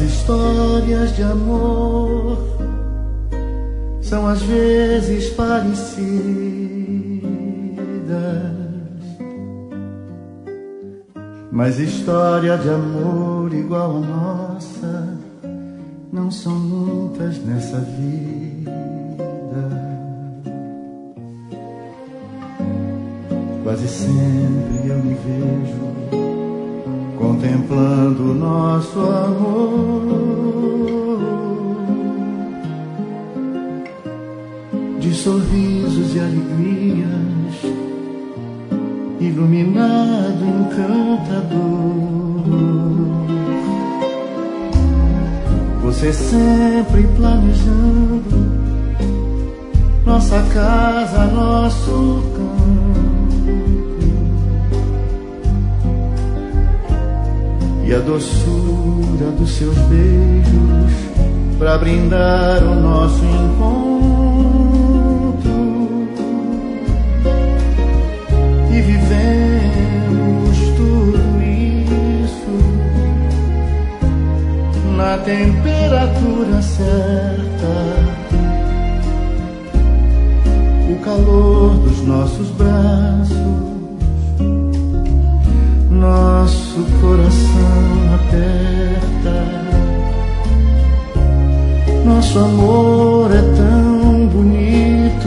histórias de amor são às vezes parecidas, mas história de amor igual a nossa não são muitas nessa vida. Quase sempre eu me vejo contemplando o nosso amor, de sorrisos e alegrias, iluminado, encantador. Você sempre planejando nossa casa, nosso campo, e a doçura dos seus beijos pra brindar o nosso encontro. E vivemos tudo isso na temperatura certa, o calor dos nossos braços, nosso coração aperta. Nosso amor é tão bonito,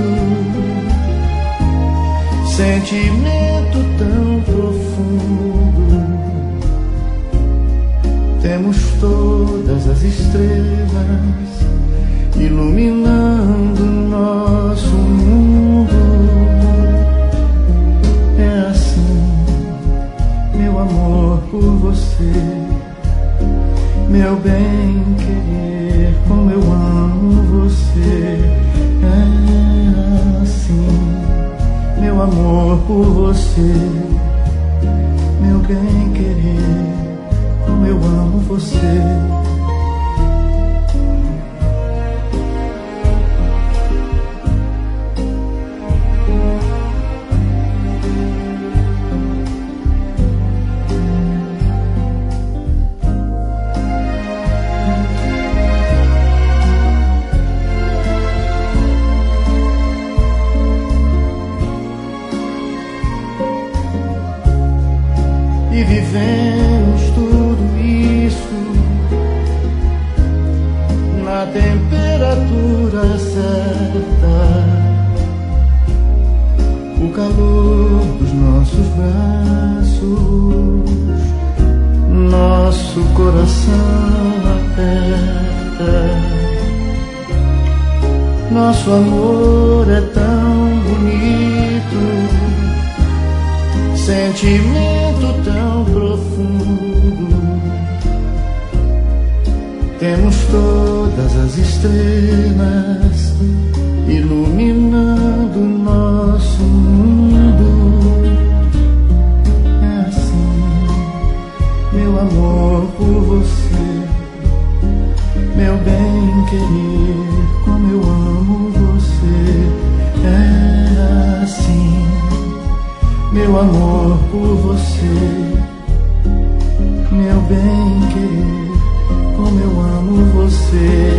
sentimento tão profundo. Temos todas as estrelas iluminando nosso mundo. É assim, meu amor por você, meu bem querer, como eu amo você. É assim, meu amor por você, meu bem querer, como eu amo você. E vivemos tudo isso na temperatura certa, o calor dos nossos braços, nosso coração aperta. Nosso amor é tão bonito, sentimento tão profundo. Temos todas as estrelas iluminando nosso mundo. É assim, meu amor por você, meu bem querer, como eu amo você. É assim, meu amor por você, meu bem querer, como eu amo você.